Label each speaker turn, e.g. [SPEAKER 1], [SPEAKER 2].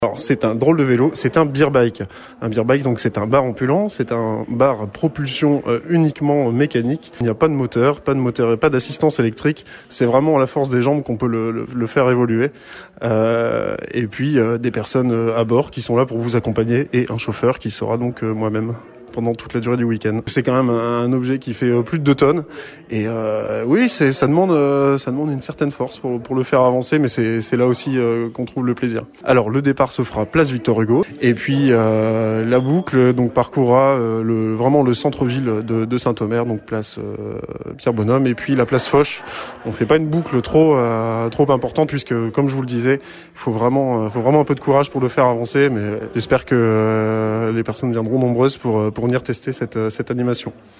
[SPEAKER 1] Alors c'est un drôle de vélo, c'est un beer bike. Un beer bike, donc c'est un bar ambulant, c'est un bar propulsion uniquement mécanique. Il n'y a pas de moteur, pas d'assistance électrique. C'est vraiment à la force des jambes qu'on peut le faire évoluer. Et puis des personnes à bord qui sont là pour vous accompagner et un chauffeur qui sera donc moi-même pendant toute la durée du week-end. C'est quand même un objet qui fait plus de 2 tonnes et oui, ça demande une certaine force pour le faire avancer, mais c'est là aussi qu'on trouve le plaisir. Alors le départ se fera place Victor Hugo et puis la boucle donc parcourra vraiment le centre-ville de Saint-Omer, donc place Pierre Bonhomme et puis la place Foch. On fait pas une boucle trop importante puisque comme je vous le disais, il faut vraiment un peu de courage pour le faire avancer, mais j'espère que les personnes viendront nombreuses pour venir tester cette animation.